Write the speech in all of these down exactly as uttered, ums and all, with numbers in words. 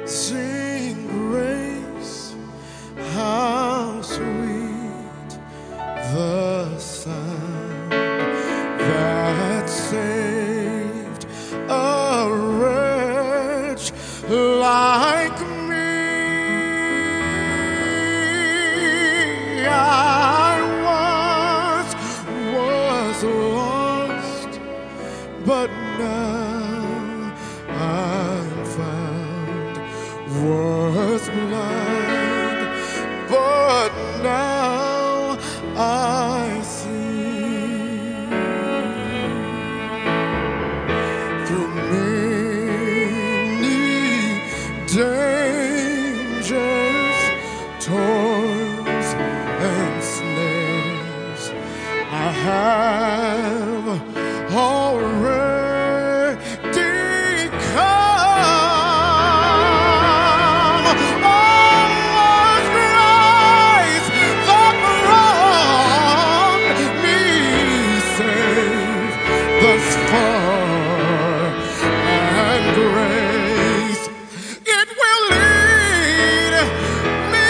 Sing grace, how sweet the sound that saved a wretch like me. I once was lost, but now I'm found. Was blind, but now I see. Through many dangers, toils, and snares, I have already come. Thus far, and grace, it will lead me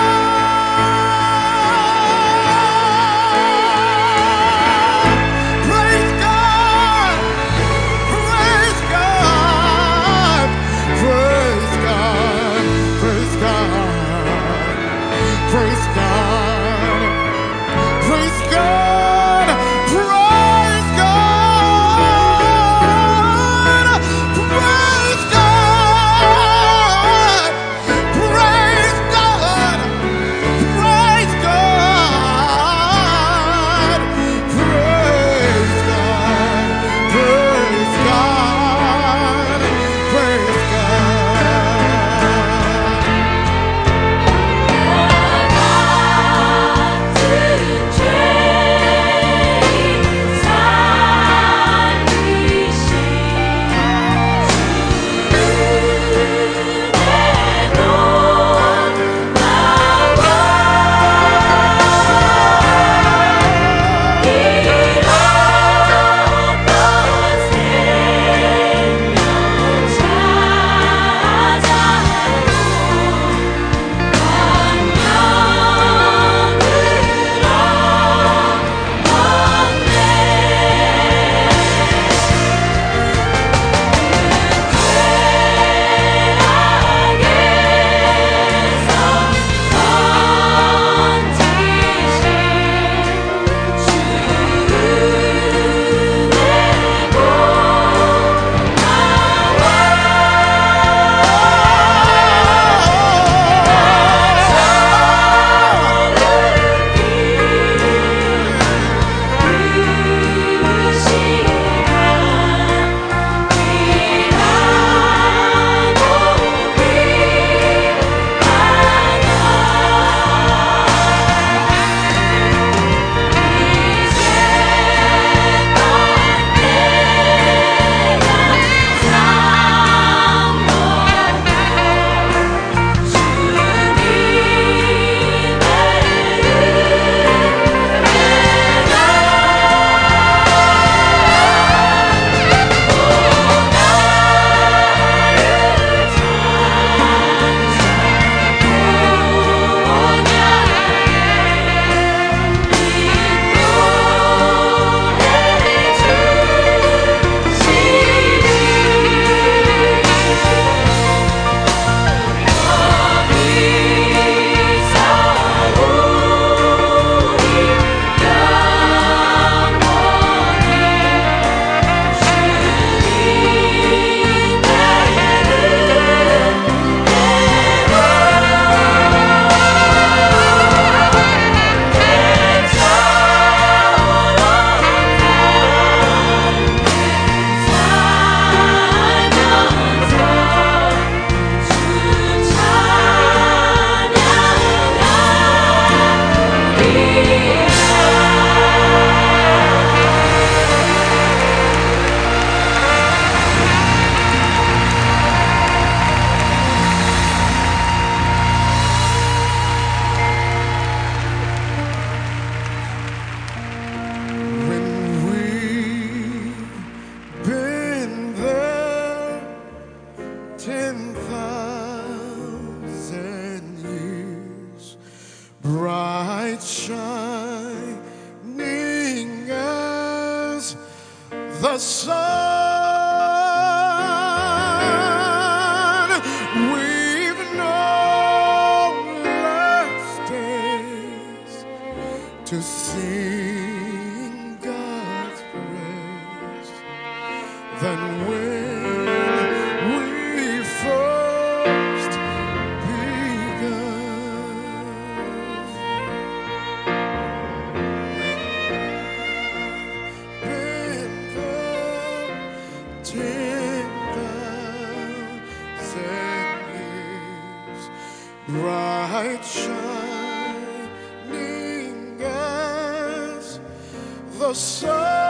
home. Praise God, praise God, praise God, praise God, praise God, praise God, praise God. Praise God, praise God, praise God, praise God, praise God, praise ten thousand bright shining as the sun. We've no less days to sing God's praise than when we first begun. Been there ten thousand years, bright shining as the sun.